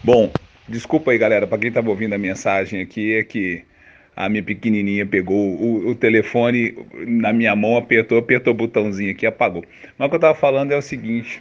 Bom, desculpa aí, galera, para quem estava ouvindo a mensagem aqui, é que a minha pequenininha pegou o telefone na minha mão, apertou o botãozinho aqui e apagou. Mas o que eu estava falando é o seguinte,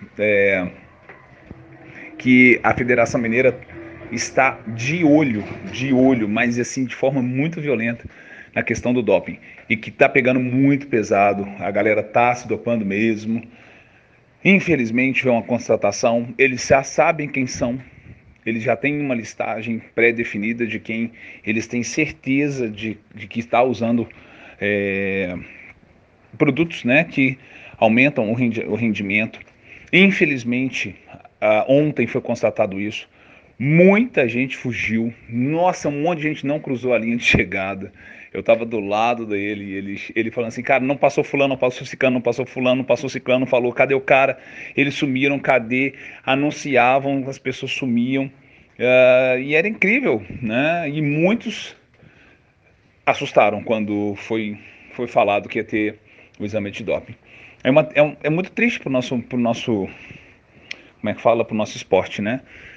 que a Federação Mineira está de olho, mas assim, de forma muito violenta na questão do doping. E que está pegando muito pesado, a galera tá se dopando mesmo. Infelizmente, é uma constatação, eles já sabem quem são, eles já têm uma listagem pré-definida de quem eles têm certeza de que está usando é, produtos, né, que aumentam o rendimento. Infelizmente, ontem foi constatado isso. Muita gente fugiu. Nossa, um monte de gente não cruzou a linha de chegada. Eu estava do lado dele e ele falando assim, cara, não passou fulano, não passou ciclano, não passou fulano, não passou ciclano, falou, cadê o cara? Eles sumiram, cadê? Anunciavam, as pessoas sumiam. E era incrível, né? E muitos assustaram quando foi falado que ia ter o exame de doping. É muito triste pro nosso, como é que fala, pro nosso esporte, né?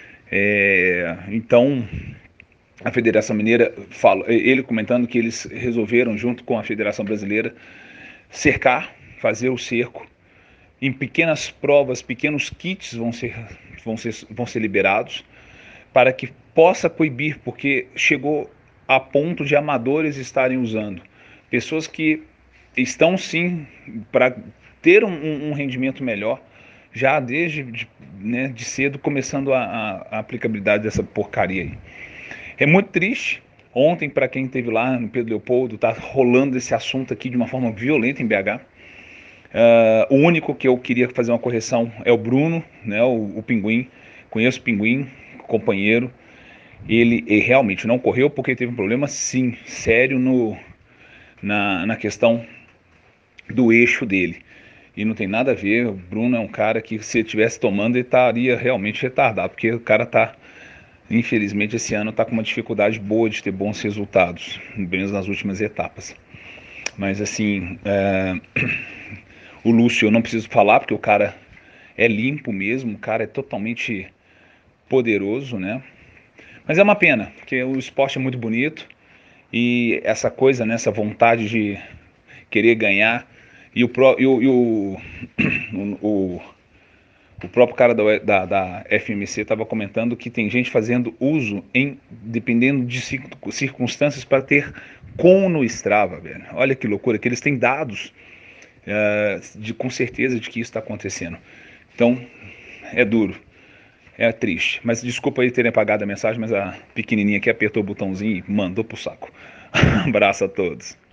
Então, a Federação Mineira, ele comentando que eles resolveram, junto com a Federação Brasileira, cercar, fazer o cerco. Em pequenas provas, pequenos kits vão ser liberados para que possa coibir, porque chegou a ponto de amadores estarem usando. Pessoas que estão sim para ter um rendimento melhor, já de cedo começando a aplicabilidade dessa porcaria aí. É muito triste. Ontem, para quem esteve lá no Pedro Leopoldo, tá rolando esse assunto aqui de uma forma violenta em BH. O único que eu queria fazer uma correção é o Bruno, né, o Pinguim. Conheço o Pinguim, companheiro. Ele realmente não correu porque teve um problema, sim, sério na questão do eixo dele. E não tem nada a ver, o Bruno é um cara que se ele estivesse tomando, ele estaria realmente retardado, porque o cara tá, infelizmente, esse ano tá com uma dificuldade boa de ter bons resultados, menos nas últimas etapas. Mas assim, o Lúcio eu não preciso falar, porque o cara é limpo mesmo, o cara é totalmente poderoso, né? Mas é uma pena, porque o esporte é muito bonito e essa coisa, né, essa vontade de querer ganhar, e o, o próprio cara da FMC estava comentando que tem gente fazendo uso dependendo de circunstâncias para ter com no Strava, velho. Olha que loucura, que eles têm dados com certeza de que isso está acontecendo. Então, é duro. É triste. Mas desculpa aí terem apagado a mensagem, mas a pequenininha aqui apertou o botãozinho e mandou pro saco. Um abraço a todos.